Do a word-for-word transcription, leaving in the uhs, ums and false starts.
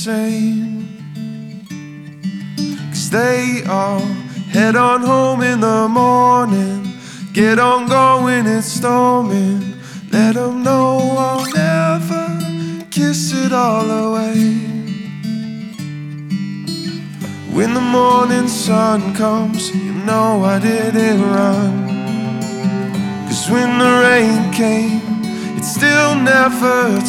same. 'Cause they all head on home in the morning, get on going, it's storming. Let them know I'll never kiss it all away. When the morning sun comes, you know I didn't run. 'Cause when the rain came, it still never